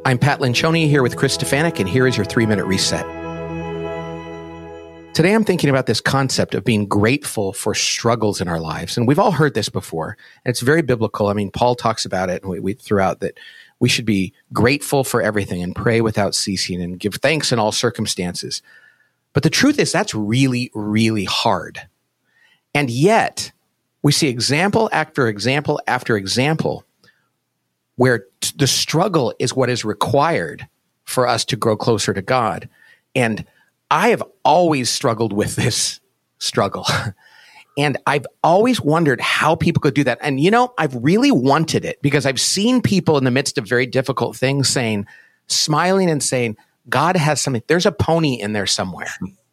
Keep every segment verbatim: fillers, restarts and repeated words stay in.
I'm Pat Lencioni here with Chris Stefanik, and here is your three-minute reset. Today I'm thinking about this concept of being grateful for struggles in our lives. And we've all heard this before, and it's very biblical. I mean, Paul talks about it, and we, we throughout that we should be grateful for everything and pray without ceasing and give thanks in all circumstances. But the truth is that's really, really hard. And yet, we see example after example after example where t- the struggle is what is required for us to grow closer to God. And I have always struggled with this struggle. And I've always wondered how people could do that. And, you know, I've really wanted it because I've seen people in the midst of very difficult things saying, smiling and saying, God has something. There's a pony in there somewhere.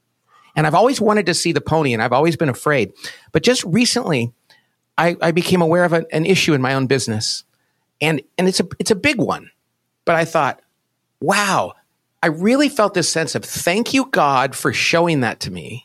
And I've always wanted to see the pony, and I've always been afraid. But just recently, I, I became aware of a, an issue in my own business. And, and it's a, it's a big one. But I thought, wow, I really felt this sense of thank you, God, for showing that to me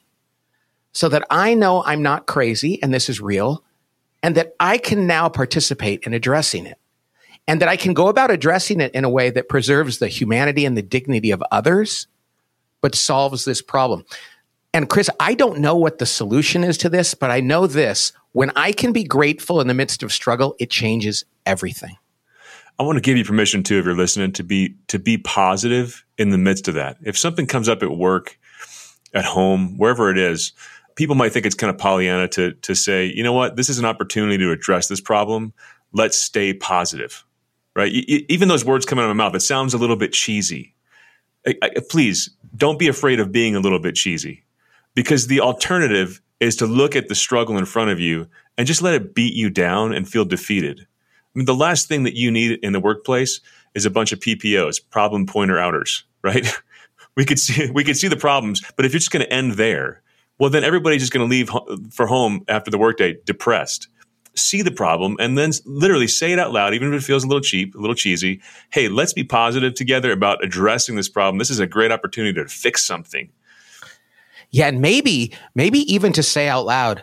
so that I know I'm not crazy and this is real, and that I can now participate in addressing it, and that I can go about addressing it in a way that preserves the humanity and the dignity of others, but solves this problem. And Chris, I don't know what the solution is to this, but I know this: when I can be grateful in the midst of struggle, it changes everything. I want to give you permission too, if you're listening, to be to be positive in the midst of that. If something comes up at work, at home, wherever it is, people might think it's kind of Pollyanna to to say, you know what, this is an opportunity to address this problem. Let's stay positive, right? Y- even those words coming out of my mouth, it sounds a little bit cheesy. I, I, please don't be afraid of being a little bit cheesy, because the alternative is to look at the struggle in front of you and just let it beat you down and feel defeated. I mean, the last thing that you need in the workplace is a bunch of P P Os, problem pointer outers, right? we could see we could see the problems, but if you're just going to end there, well, then everybody's just going to leave ho- for home after the workday depressed. See the problem and then literally say it out loud, even if it feels a little cheap, a little cheesy. Hey, let's be positive together about addressing this problem. This is a great opportunity to fix something. Yeah, and maybe maybe even to say out loud,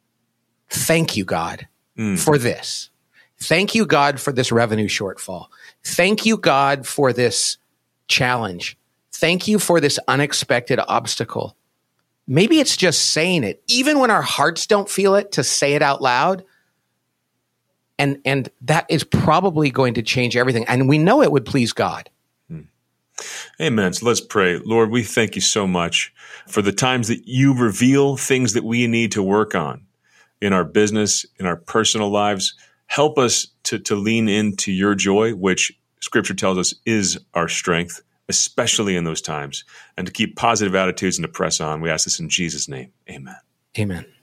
thank you, God, mm. for this. Thank you, God, for this revenue shortfall. Thank you, God, for this challenge. Thank you for this unexpected obstacle. Maybe it's just saying it, even when our hearts don't feel it, to say it out loud. And, and that is probably going to change everything. And we know it would please God. Amen. So let's pray. Lord, we thank you so much for the times that you reveal things that we need to work on in our business, in our personal lives. Help us to, to lean into your joy, which Scripture tells us is our strength, especially in those times, and to keep positive attitudes and to press on. We ask this in Jesus' name. Amen. Amen.